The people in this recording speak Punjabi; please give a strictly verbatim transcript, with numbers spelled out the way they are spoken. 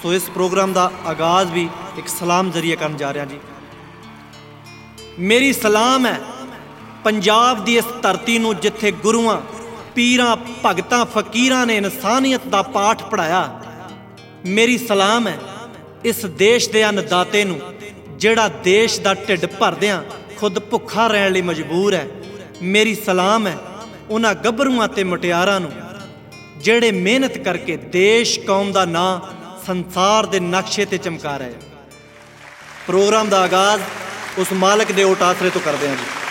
ਸੋ ਇਸ ਪ੍ਰੋਗਰਾਮ ਦਾ ਆਗਾਜ਼ ਵੀ ਇੱਕ ਸਲਾਮ ਜ਼ਰੀਏ ਕਰਨ ਜਾ ਰਿਹਾ ਜੀ। ਮੇਰੀ ਸਲਾਮ ਹੈ ਪੰਜਾਬ ਦੀ ਇਸ ਧਰਤੀ ਨੂੰ, ਜਿੱਥੇ ਗੁਰੂਆਂ, ਪੀਰਾਂ, ਭਗਤਾਂ, ਫਕੀਰਾਂ ਨੇ ਇਨਸਾਨੀਅਤ ਦਾ ਪਾਠ ਪੜ੍ਹਾਇਆ। ਮੇਰੀ ਸਲਾਮ ਹੈ ਇਸ ਦੇਸ਼ ਦੇ ਅੰਨਦਾਤੇ ਨੂੰ, ਜਿਹੜਾ ਦੇਸ਼ ਦਾ ਢਿੱਡ ਭਰਦਿਆਂ ਖੁਦ ਭੁੱਖਾ ਰਹਿਣ ਲਈ ਮਜਬੂਰ ਹੈ। ਮੇਰੀ ਸਲਾਮ ਹੈ ਉਹਨਾਂ ਗੱਭਰੂਆਂ ਅਤੇ ਮੁਟਿਆਰਾਂ ਨੂੰ, ਜਿਹੜੇ ਮਿਹਨਤ ਕਰਕੇ ਦੇਸ਼ ਕੌਮ ਦਾ ਨਾਂ ਸੰਸਾਰ ਦੇ ਨਕਸ਼ੇ 'ਤੇ ਚਮਕਾ ਰਹੇ। ਪ੍ਰੋਗਰਾਮ ਦਾ ਆਗਾਜ਼ ਉਸ ਮਾਲਕ ਦੇ ਓਟ ਆਸਰੇ ਤੋਂ ਕਰਦੇ ਹਾਂ ਜੀ।